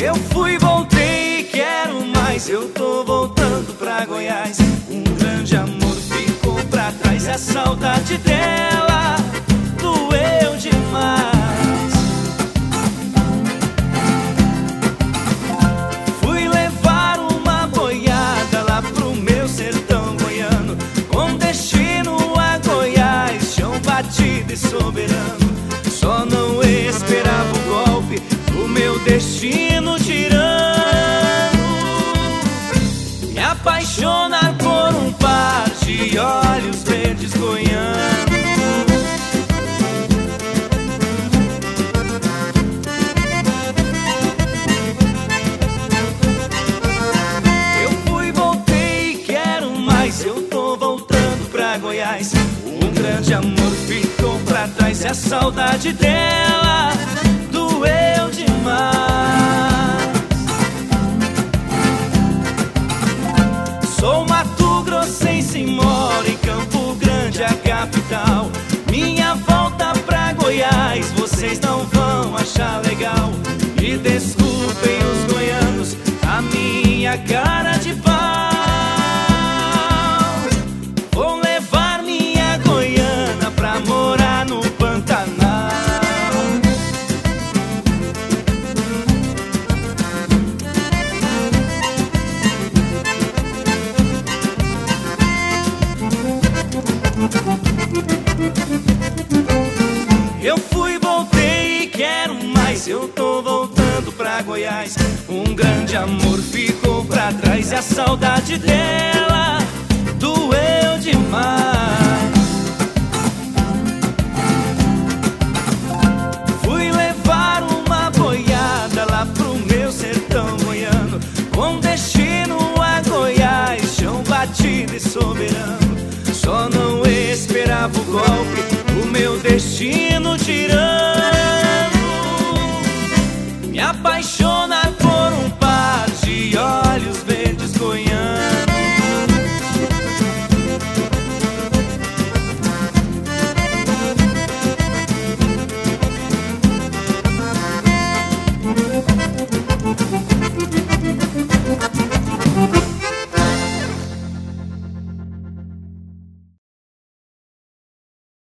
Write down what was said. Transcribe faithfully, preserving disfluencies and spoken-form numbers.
Eu fui, voltei e quero mais. Eu tô voltando pra Goiás. Um grande amor ficou pra trás. A saudade dela doeu demais. Fui levar uma boiada lá pro meu sertão goiano, com destino a Goiás, chão batido e soberano. Só não esperava o golpe do meu destino tirano, me apaixonar por um par de olhos verdes goianos. Eu fui, voltei e quero mais. Eu tô voltando pra Goiás. Um grande amor ficou pra trás e a saudade dela doeu demais. Sou mato-grossense, moro em Campo Grande, a capital. Minha volta pra Goiás vocês não vão achar legal. Me desculpem os goianos, a minha cara de pau. Vou levar minha goiana pra morar no Pantanal. Eu fui, voltei e quero mais. Eu tô voltando pra Goiás. Um grande amor ficou pra trás e a saudade dela doeu demais.